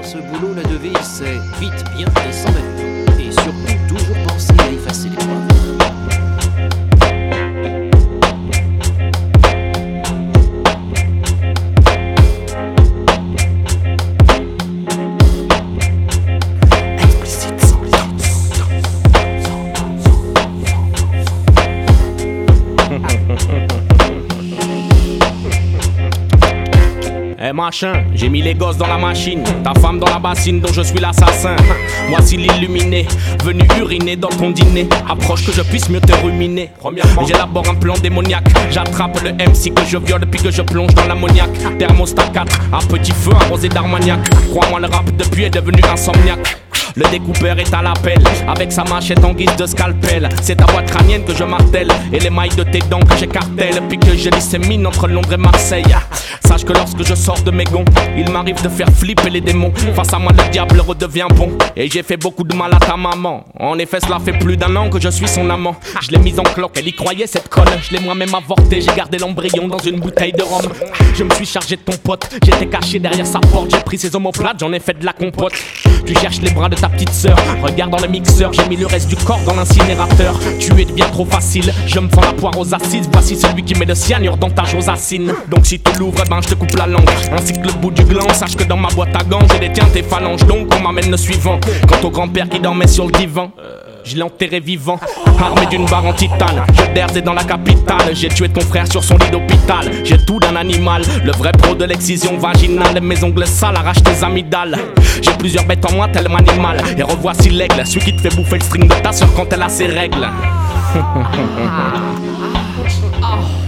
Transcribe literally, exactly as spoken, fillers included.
ce boulot, la devise c'est vite, bien et sans bavure. Et surtout, toujours penser à effacer les preuves. Eh machin, j'ai mis les gosses dans la machine, ta femme dans la bassine dont je suis l'assassin. Voici l'illuminé, venu uriner dans ton dîner. Approche que je puisse mieux te ruminer. Premièrement, j'élabore un plan démoniaque. J'attrape le M C que je viole puis que je plonge dans l'ammoniaque. Thermostat quatre, à petit feu arrosé d'armagnac. Crois-moi, le rap depuis est devenu insomniaque. Le découpeur est à l'appel, avec sa machette en guise de scalpel. C'est ta voix crânienne que je martèle, et les mailles de tes dents que j'écartèle, puis que je dissémine entre Londres et Marseille. Sache que lorsque je sors de mes gonds, il m'arrive de faire flipper les démons. Face à moi le diable redevient bon, et j'ai fait beaucoup de mal à ta maman. En effet cela fait plus d'un an que je suis son amant. Je l'ai mise en cloque, elle y croyait cette colle. Je l'ai moi-même avorté, j'ai gardé l'embryon dans une bouteille de rhum. Je me suis chargé de ton pote, j'étais caché derrière sa porte. J'ai pris ses omoplates, j'en ai fait de la compote. Tu cherches les bras de ta petite sœur, regarde dans le mixeur, j'ai mis le reste du corps dans l'incinérateur. Tu es bien trop facile, je me fends la poire aux assises. Voici celui qui met le cyanure dans ta josacine. Donc si tu l'ouvres, ben je te coupe la langue, ainsi que le bout du gland. Sache que dans ma boîte à gants, j'ai détiens tes phalanges. Donc on m'amène le suivant. Quant au grand-père qui dormait sur le divan, je l'ai enterré vivant, armé d'une barre en titane. Je derzais dans la capitale, j'ai tué ton frère sur son lit d'hôpital. J'ai tout d'un animal, le vrai pro de l'excision vaginale. Mes ongles sales arrachent tes amygdales. J'ai plusieurs bêtes en moi, tel animal. Et revoici l'aigle, celui qui te fait bouffer le string de ta soeur quand elle a ses règles.